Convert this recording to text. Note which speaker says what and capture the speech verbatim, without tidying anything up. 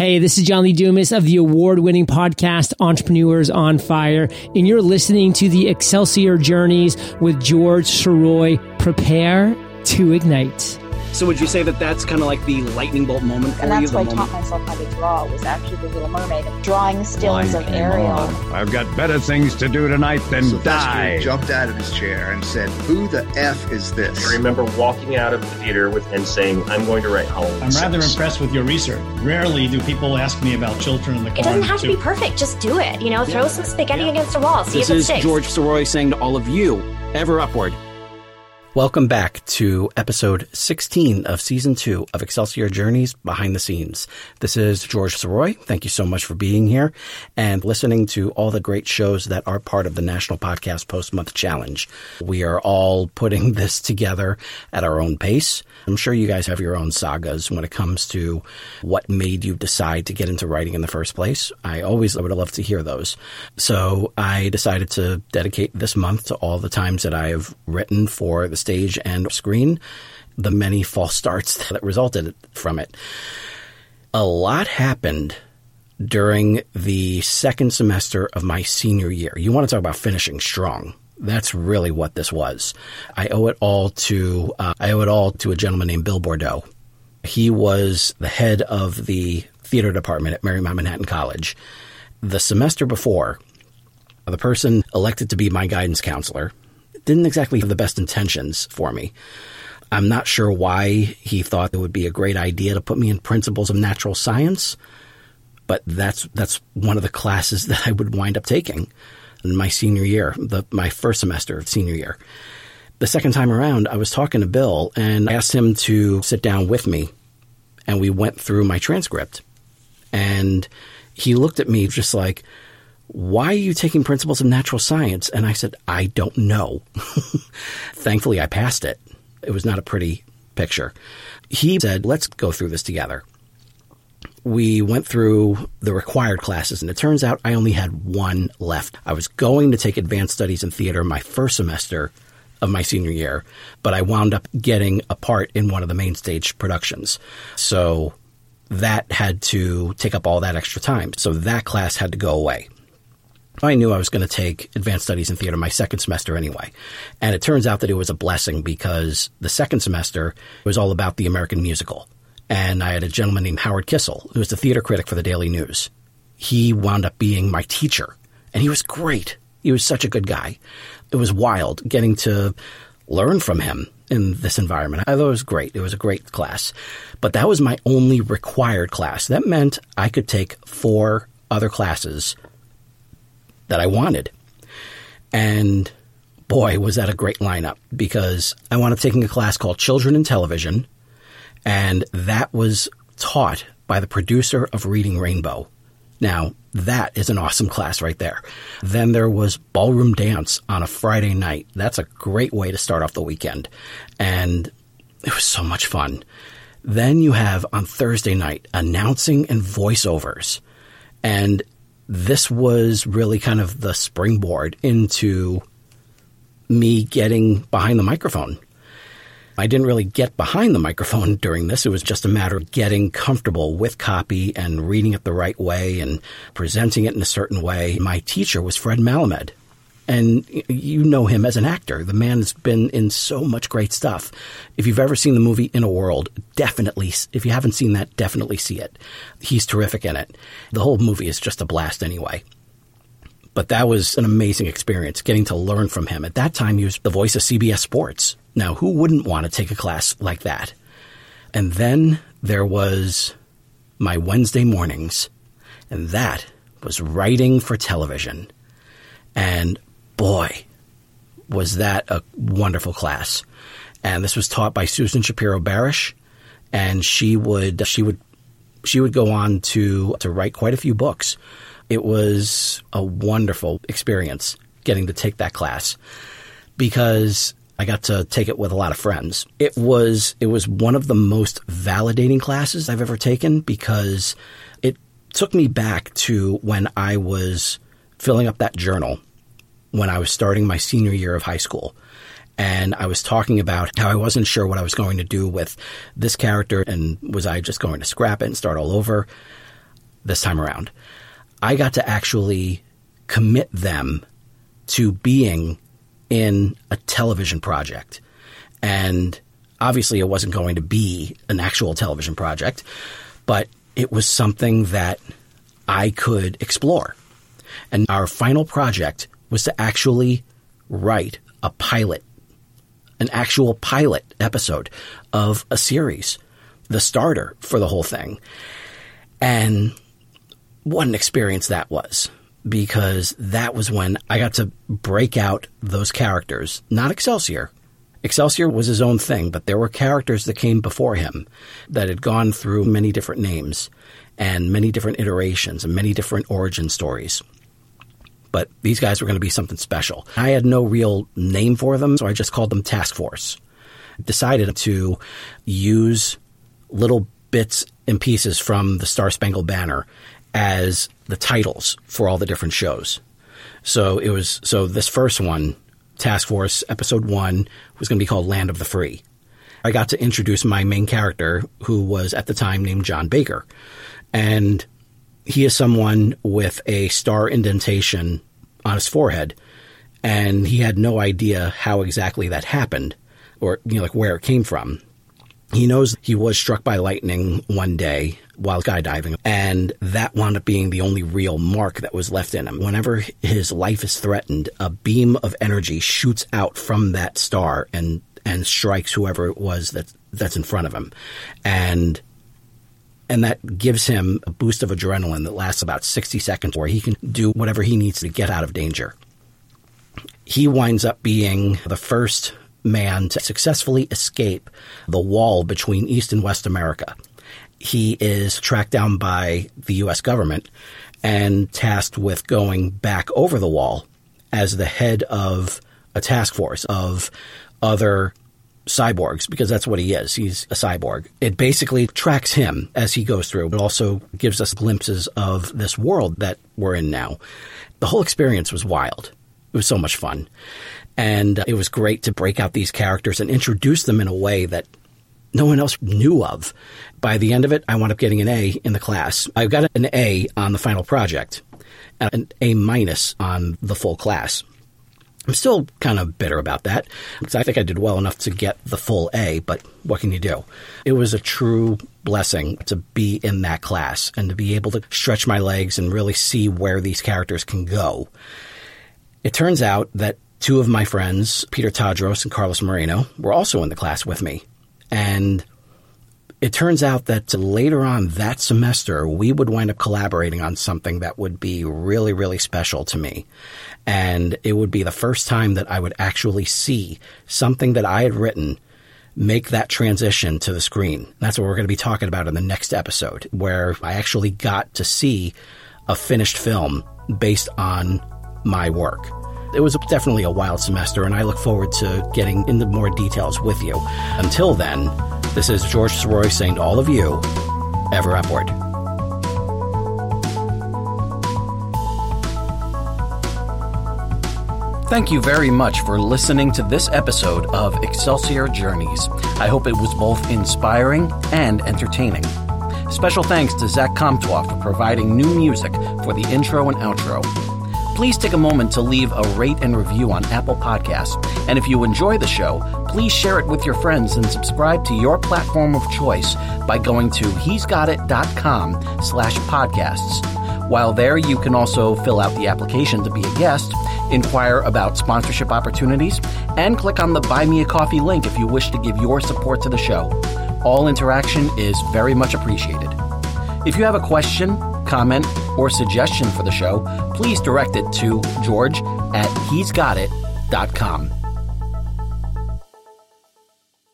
Speaker 1: Hey, this is John Lee Dumas of the award-winning podcast Entrepreneurs on Fire, and you're listening to the Excelsior Journeys with George Sirois. Prepare to ignite.
Speaker 2: So would you say that that's kind of like the lightning bolt moment for
Speaker 3: and
Speaker 2: you?
Speaker 3: And that's why I
Speaker 2: moment?
Speaker 3: taught myself how to draw, was actually The Little Mermaid, drawing stills of Ariel.
Speaker 4: On. I've got better things to do tonight than
Speaker 5: Sylvester
Speaker 4: die.
Speaker 5: Jumped out of his chair and said, "Who the F is this?"
Speaker 6: I remember walking out of the theater with and saying, "I'm going to write Halloween."
Speaker 7: I'm rather six. impressed with your research. Rarely do people ask me about Children in the Corn.
Speaker 8: It doesn't have to be perfect. Just do it. You know, throw yeah. some spaghetti yeah. against a wall. See
Speaker 2: this
Speaker 8: if it
Speaker 2: is
Speaker 8: sticks.
Speaker 2: George Sirois saying to all of you, ever upward.
Speaker 9: Welcome back to episode sixteen of season two of Excelsior Journeys Behind the Scenes. This is George Sirois. Thank you so much for being here and listening to all the great shows that are part of the National Podcast Post-Month Challenge. We are all putting this together at our own pace. I'm sure you guys have your own sagas when it comes to what made you decide to get into writing in the first place. I always would love to hear those. So I decided to dedicate this month to all the times that I have written for the stage and screen, the many false starts that resulted from it. A lot happened during the second semester of my senior year. You want to talk about finishing strong. That's really what this was. I owe it all to uh, I owe it all to a gentleman named Bill Bordeaux. He was the head of the theater department at Marymount Manhattan College. The semester before, the person elected to be my guidance counselor didn't exactly have the best intentions for me. I'm not sure why he thought it would be a great idea to put me in Principles of Natural Science, but that's that's one of the classes that I would wind up taking in my senior year, the, my first semester of senior year. The second time around, I was talking to Bill and I asked him to sit down with me, and we went through my transcript. And he looked at me just like, "Why are you taking Principles of Natural Science?" And I said, "I don't know." Thankfully, I passed it. It was not a pretty picture. He said, "Let's go through this together." We went through the required classes, and it turns out I only had one left. I was going to take advanced studies in theater my first semester of my senior year, but I wound up getting a part in one of the main stage productions. So that had to take up all that extra time. So that class had to go away. I knew I was going to take advanced studies in theater my second semester anyway. And it turns out that it was a blessing because the second semester was all about the American musical. And I had a gentleman named Howard Kissel, who was the theater critic for the Daily News. He wound up being my teacher, and he was great. He was such a good guy. It was wild getting to learn from him in this environment. I thought it was great. It was a great class. But that was my only required class. That meant I could take four other classes that I wanted. And boy, was that a great lineup, because I wound up taking a class called Children in Television, and that was taught by the producer of Reading Rainbow. Now, that is an awesome class right there. Then there was ballroom dance on a Friday night. That's a great way to start off the weekend. And it was so much fun. Then you have on Thursday night announcing and voiceovers. And this was really kind of the springboard into me getting behind the microphone. I didn't really get behind the microphone during this. It was just a matter of getting comfortable with copy and reading it the right way and presenting it in a certain way. My teacher was Fred Malamed, and you know him as an actor. The man's been in so much great stuff. If you've ever seen the movie In a World, definitely, if you haven't seen that, definitely see it. He's terrific in it. The whole movie is just a blast anyway. But that was an amazing experience, getting to learn from him. At that time, he was the voice of C B S Sports. Now, who wouldn't want to take a class like that? And then there was my Wednesday mornings, and that was writing for television. And boy, was that a wonderful class. And this was taught by Susan Shapiro Barish, and she would she would she would go on to to write quite a few books. It was a wonderful experience getting to take that class, because I got to take it with a lot of friends. It was it was one of the most validating classes I've ever taken, because it took me back to when I was filling up that journal when I was starting my senior year of high school. And I was talking about how I wasn't sure what I was going to do with this character, and was I just going to scrap it and start all over. this time around. I got to actually commit them to being in a television project. And obviously it wasn't going to be an actual television project, but it was something that I could explore. And our final project was to actually write a pilot, an actual pilot episode of a series, the starter for the whole thing. And what an experience that was, because that was when I got to break out those characters, not Excelsior. Excelsior was his own thing, but there were characters that came before him that had gone through many different names and many different iterations and many different origin stories. But these guys were going to be something special. I had no real name for them, so I just called them Task Force. Decided to use little bits and pieces from the Star Spangled Banner as the titles for all the different shows. So it was, so this first one, Task Force, episode one, was going to be called Land of the Free. I got to introduce my main character, who was at the time named John Baker. And he is someone with a star indentation on his forehead, and he had no idea how exactly that happened, or, you know, like where it came from. He knows he was struck by lightning one day while skydiving, and that wound up being the only real mark that was left in him. Whenever his life is threatened, a beam of energy shoots out from that star and, and strikes whoever it was that, that's in front of him. And And that gives him a boost of adrenaline that lasts about sixty seconds, where he can do whatever he needs to get out of danger. He winds up being the first man to successfully escape the wall between East and West America. He is tracked down by the U S government and tasked with going back over the wall as the head of a task force of other cyborgs, because that's what he is. He's a cyborg. It basically tracks him as he goes through, but also gives us glimpses of this world that we're in now. The whole experience was wild. It was so much fun. And it was great to break out these characters and introduce them in a way that no one else knew of. By the end of it, I wound up getting an A in the class. I got an A on the final project and an A minus on the full class. I'm still kind of bitter about that, because I think I did well enough to get the full A, but what can you do? It was a true blessing to be in that class and to be able to stretch my legs and really see where these characters can go. It turns out that two of my friends, Peter Tadros and Carlos Moreno, were also in the class with me. And it turns out that later on that semester, we would wind up collaborating on something that would be really, really special to me. And it would be the first time that I would actually see something that I had written make that transition to the screen. That's what we're going to be talking about in the next episode, where I actually got to see a finished film based on my work. It was definitely a wild semester, and I look forward to getting into more details with you. Until then, this is George Soroy saying to all of you, ever upward. Thank you very much for listening to this episode of Excelsior Journeys. I hope it was both inspiring and entertaining. Special thanks to Zach Comtois for providing new music for the intro and outro. Please take a moment to leave a rate and review on Apple Podcasts. And if you enjoy the show, please share it with your friends and subscribe to your platform of choice by going to he'sgotit.com slash podcasts. While there, you can also fill out the application to be a guest, inquire about sponsorship opportunities, and click on the Buy Me a Coffee link if you wish to give your support to the show. All interaction is very much appreciated. If you have a question, comment, or suggestion for the show, please direct it to George at he's got it dot com.